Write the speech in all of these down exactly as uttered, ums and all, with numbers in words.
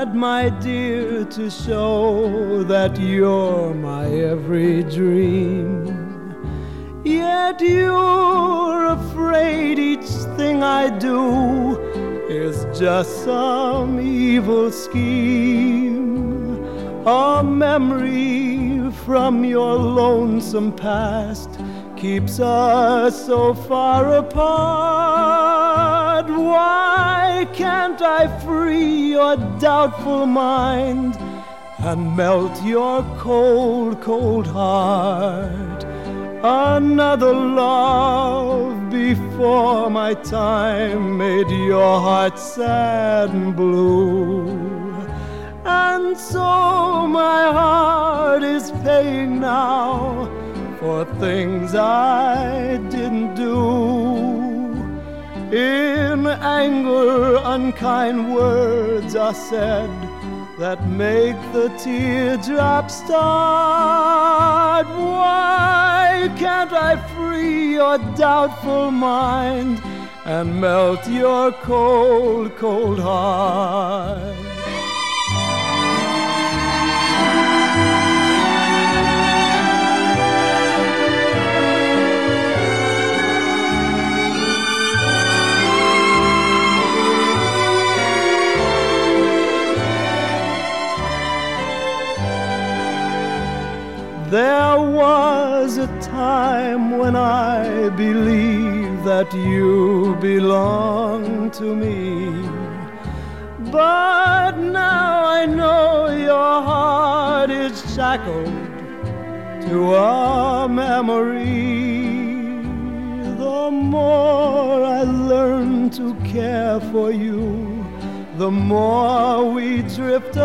glad, my dear, to show that you're my every dream. Yet you're afraid each thing I do is just some evil scheme, a memory from your lonesome past keeps us so far apart. Why can't I free your doubtful mind and melt your cold, cold heart? Another love before my time made your heart sad and blue. And so my heart is paying now for things I didn't do. In anger, unkind words are said that make the teardrops start. Why can't I free your doubtful mind and melt your cold, cold heart? There was a time when I believed that you belonged to me, but now I know your heart is shackled to a memory. The more I learn to care for you, the more we drift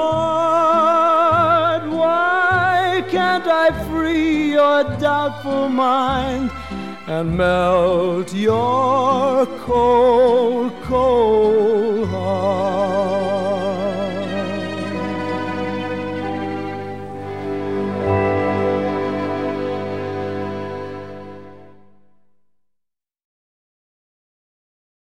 apart. Why can't I free your doubtful mind and melt your cold, cold heart?